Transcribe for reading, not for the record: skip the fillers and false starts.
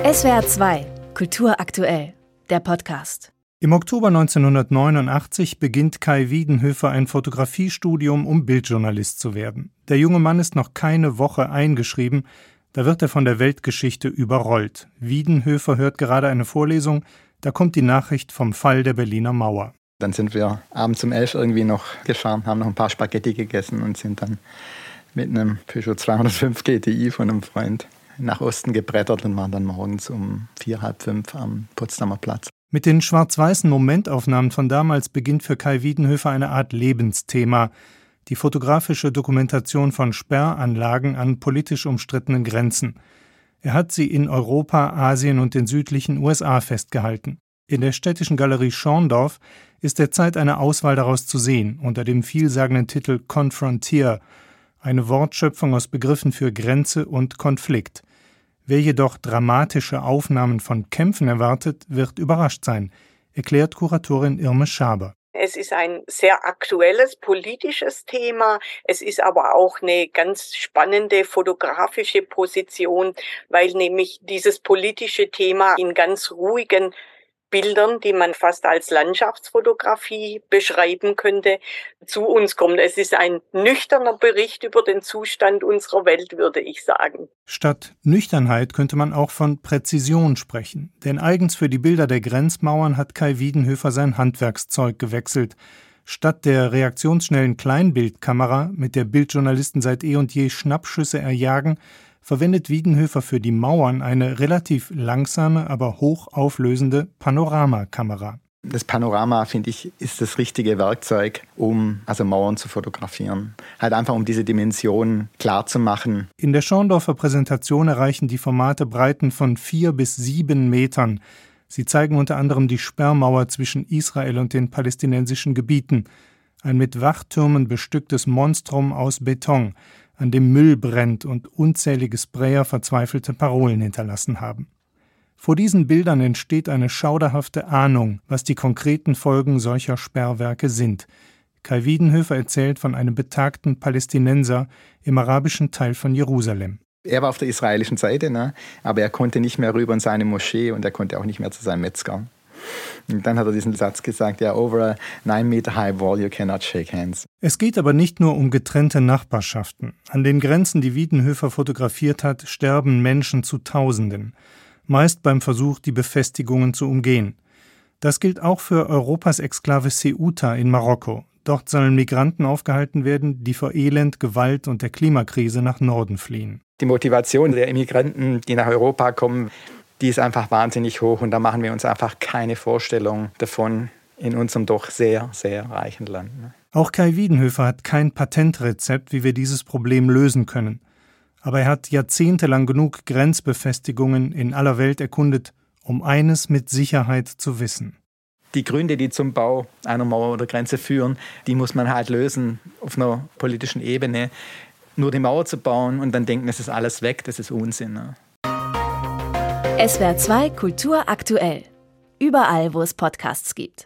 SWR 2, Kultur aktuell, der Podcast. Im Oktober 1989 beginnt Kai Wiedenhöfer ein Fotografiestudium, um Bildjournalist zu werden. Der junge Mann ist noch keine Woche eingeschrieben, da wird er von der Weltgeschichte überrollt. Wiedenhöfer hört gerade eine Vorlesung, da kommt die Nachricht vom Fall der Berliner Mauer. Dann sind wir abends um 11 irgendwie noch gefahren, haben noch ein paar Spaghetti gegessen und sind dann mit einem Peugeot 205 GTI von einem Freund nach Osten gebrettert und waren dann morgens um 4, halb 5 am Potsdamer Platz. Mit den schwarz-weißen Momentaufnahmen von damals beginnt für Kai Wiedenhöfer eine Art Lebensthema, die fotografische Dokumentation von Sperranlagen an politisch umstrittenen Grenzen. Er hat sie in Europa, Asien und den südlichen USA festgehalten. In der Städtischen Galerie Schorndorf ist derzeit eine Auswahl daraus zu sehen, unter dem vielsagenden Titel Confrontier, eine Wortschöpfung aus Begriffen für Grenze und Konflikt. Wer jedoch dramatische Aufnahmen von Kämpfen erwartet, wird überrascht sein, erklärt Kuratorin Irme Schaber. Es ist ein sehr aktuelles politisches Thema. Es ist aber auch eine ganz spannende fotografische Position, weil nämlich dieses politische Thema in ganz ruhigen Bildern, die man fast als Landschaftsfotografie beschreiben könnte, zu uns kommt. Es ist ein nüchterner Bericht über den Zustand unserer Welt, würde ich sagen. Statt Nüchternheit könnte man auch von Präzision sprechen. Denn eigens für die Bilder der Grenzmauern hat Kai Wiedenhöfer sein Handwerkszeug gewechselt. Statt der reaktionsschnellen Kleinbildkamera, mit der Bildjournalisten seit eh und je Schnappschüsse erjagen, verwendet Wiedenhöfer für die Mauern eine relativ langsame, aber hochauflösende Panoramakamera. Das Panorama, finde ich, ist das richtige Werkzeug, um Mauern zu fotografieren. Halt einfach, um diese Dimension klar zu machen. In der Schorndorfer Präsentation erreichen die Formate Breiten von 4 bis 7 Metern. Sie zeigen unter anderem die Sperrmauer zwischen Israel und den palästinensischen Gebieten. Ein mit Wachtürmen bestücktes Monstrum aus Beton, an dem Müll brennt und unzählige Sprayer verzweifelte Parolen hinterlassen haben. Vor diesen Bildern entsteht eine schauderhafte Ahnung, was die konkreten Folgen solcher Sperrwerke sind. Kai Wiedenhöfer erzählt von einem betagten Palästinenser im arabischen Teil von Jerusalem. Er war auf der israelischen Seite, aber er konnte nicht mehr rüber in seine Moschee und er konnte auch nicht mehr zu seinem Metzger. Und dann hat er diesen Satz gesagt, over a 9 meter high wall you cannot shake hands. Es geht aber nicht nur um getrennte Nachbarschaften. An den Grenzen, die Wiedenhöfer fotografiert hat, sterben Menschen zu Tausenden. Meist beim Versuch, die Befestigungen zu umgehen. Das gilt auch für Europas Exklave Ceuta in Marokko. Dort sollen Migranten aufgehalten werden, die vor Elend, Gewalt und der Klimakrise nach Norden fliehen. Die Motivation der Immigranten, die nach Europa kommen, die ist einfach wahnsinnig hoch und da machen wir uns einfach keine Vorstellung davon in unserem doch sehr, sehr reichen Land. Auch Kai Wiedenhöfer hat kein Patentrezept, wie wir dieses Problem lösen können. Aber er hat jahrzehntelang genug Grenzbefestigungen in aller Welt erkundet, um eines mit Sicherheit zu wissen. Die Gründe, die zum Bau einer Mauer oder Grenze führen, die muss man halt lösen auf einer politischen Ebene. Nur die Mauer zu bauen und dann denken, es ist alles weg, das ist Unsinn. SWR 2 Kultur aktuell. Überall, wo es Podcasts gibt.